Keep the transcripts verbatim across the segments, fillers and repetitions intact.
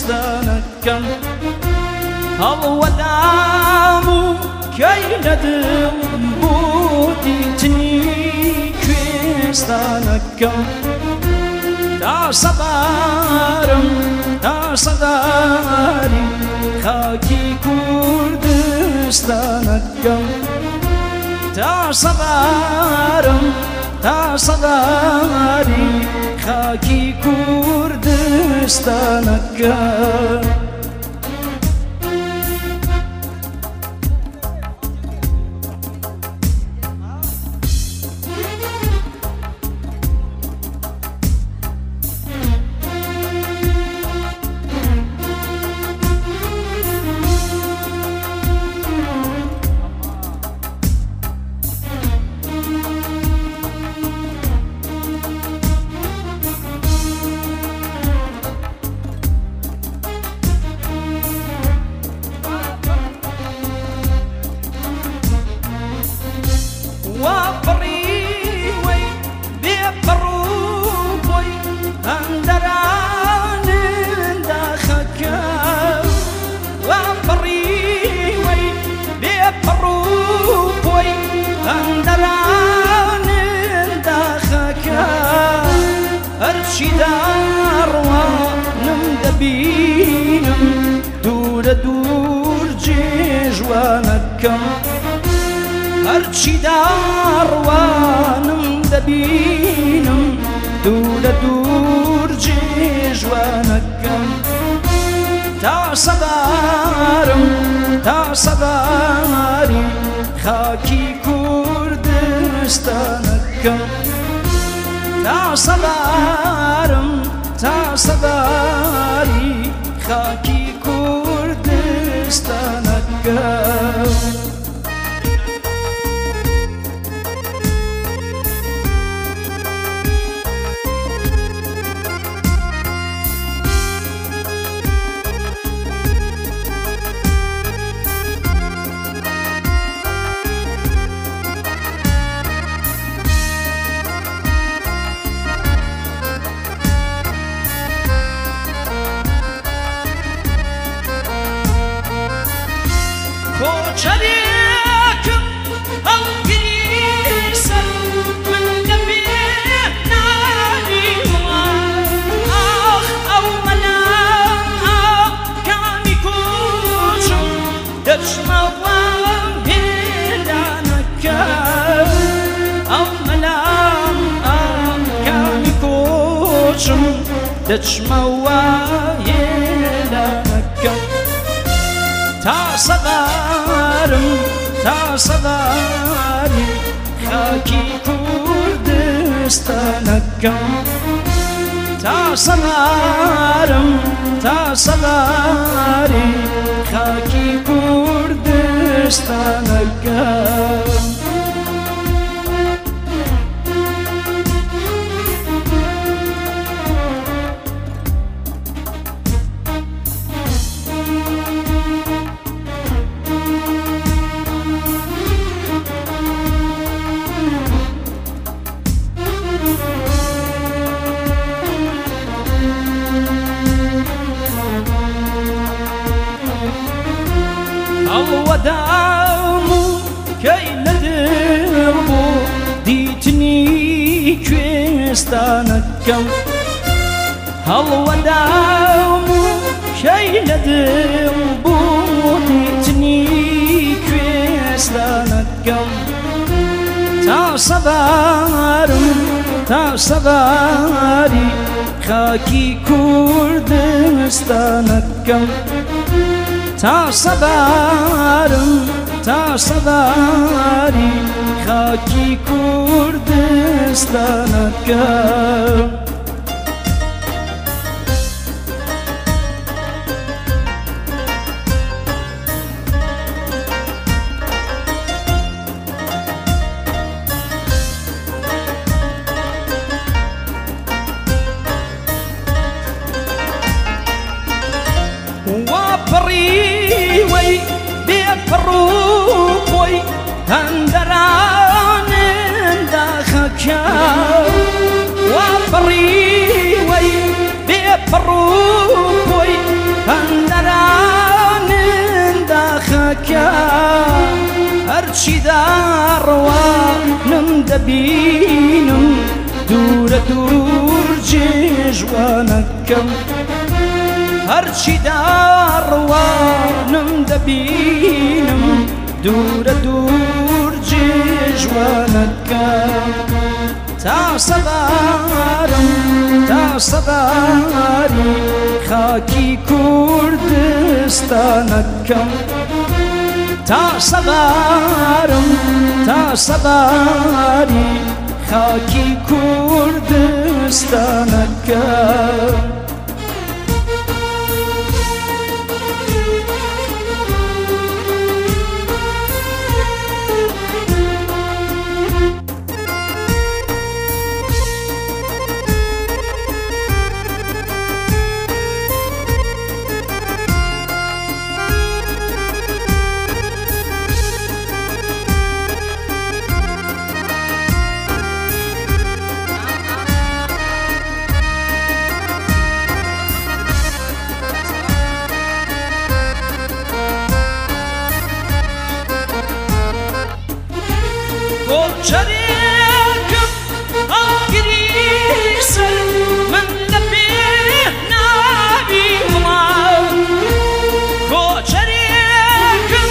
کوێستانەکەم هەڵوەدام و کەی لەدڵ بوو دیتنی کوێستانەکەم تا سەبارم تا سەداری خاکی کوردستانەکەم تا سەبارم تا سەداری خاکی کوردستانەکەم داڕوانم دەبینم دوورە دوور جێژوانەکەم هەرچی داڕوانم دەبینم دوورە دوور جێژوانەکەم تا سەبارم تا سەباری خاکی کوردستانەکەم تا سەبارم تا سەباری خاکی کوردستانەکەم کۆچەرێکم هەڵگری سەر من دەبێت نانی وڵات ئاخ ئەو مەلام کامی کۆچم دەچمەوە هێلانەکەم ئەو مەلام کامی کۆچم دەچمەوە هێلانەکەم تا سەبارم تا سەباری خاکی کوردستانەکەم تا سەبارم تا سەباری خاکی کوردستانەکەم هەڵوەدام و کەی لەدڵ بوو دیتنی کوێستانەکەم هەڵوەدام و کەی لەدڵ بوو دیتنی کوێستانەکەم تا سەبارم تا سەباری خاکی کوردستانەکەم تا سەبارم تا سەباری خاکی کوردستانەکەم وەپڕیوەی بێپڕووبۆی هەندەرانن داخەکەم وەپڕیوەی بێپڕووبۆی دەبینم دوورە دوور جێژوانەکەم هەرچی داڕوانم دەبینم دوورە دوور جێژوانەکەم تا سەبارم تا سەباری خاکی کوردستانەکەم تا سەبارم تا سەباری خاکی کوردستانەکەم شريكم أقريسر من لبيه نبي ومعه كو شريكم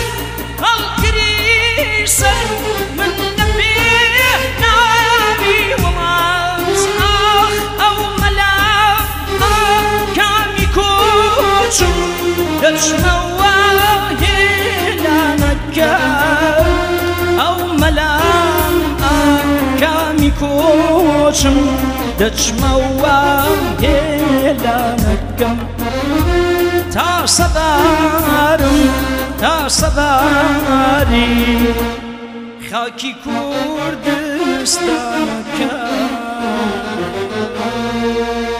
أقريسر من لبيه نبي ومعه آخ أو ملا آخ كامي كوشم دشمواه لانكا أو ملا کوچم دەچمەوە هێلانەکەم تا سەبارم تا سەباری خاکی کوردستانەکەم